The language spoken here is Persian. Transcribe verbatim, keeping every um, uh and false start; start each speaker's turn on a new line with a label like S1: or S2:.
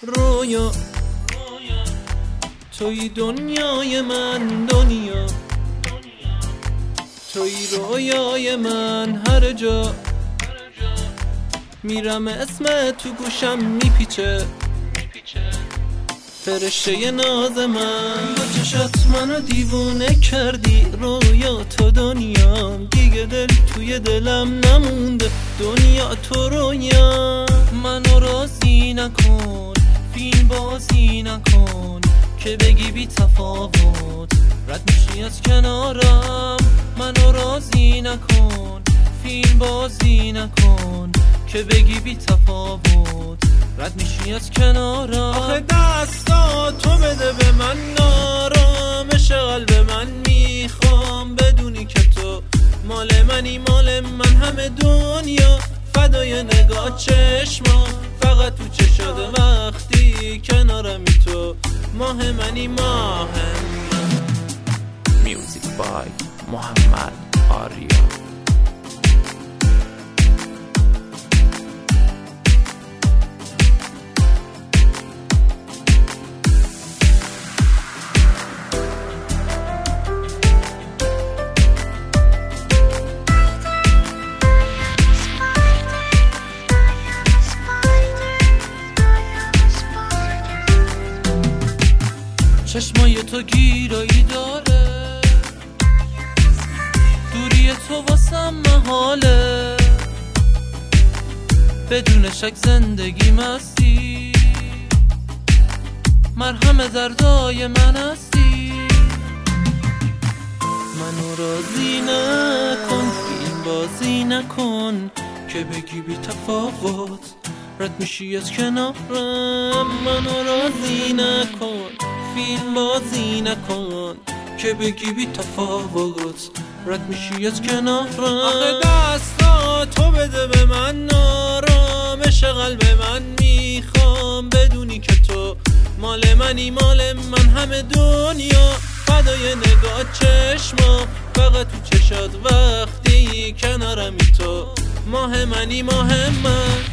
S1: رویا توی دنیای من، دنیا توی رویای من، هر جا میرم اسم تو گوشم میپیچه، فرشته ناز من. با چشات منو دیوونه کردی، رویا تو دنیام، دیگه دل توی دلم نمونده، دنیا تو رویا. منو راضی نکن، فیلم بازی نکن، که بگی بی تفاوت رد میشی از کنارم. منو راضی نکن، فیلم بازی نکن، که بگی بی تفاوت رد میشی از کنارم. آخه دستا تو بده به من، آرامش قلب من میخوام، بدونی که تو مال منی، مال من همه دنیا، فدای نگاه چشما، فقط تو چشات وقتی کنارمی تو، ماه منی ماه من.
S2: میوزیک بای محمد آریا.
S1: چشمای تو گیرایی داره، دوری تو واسم محاله، بدون شک زندگی مستی، مرهم دردای من هستی. منو راضی نکن، فیلم بازی نکن، که بگی بی تفاوت رد میشی از کنارم. منو راضی نکن، فیلم بازی نکن، که بگی بی تفاوت رد میشی از کنارم. آخه دستا تو بده به من، آرامش قلب من میخوام، بدونی که تو مال منی، مال من همه دنیا، فدای نگاه چشما، فقط تو چشات وقتی کنارمی تو، ماه منی ماه من.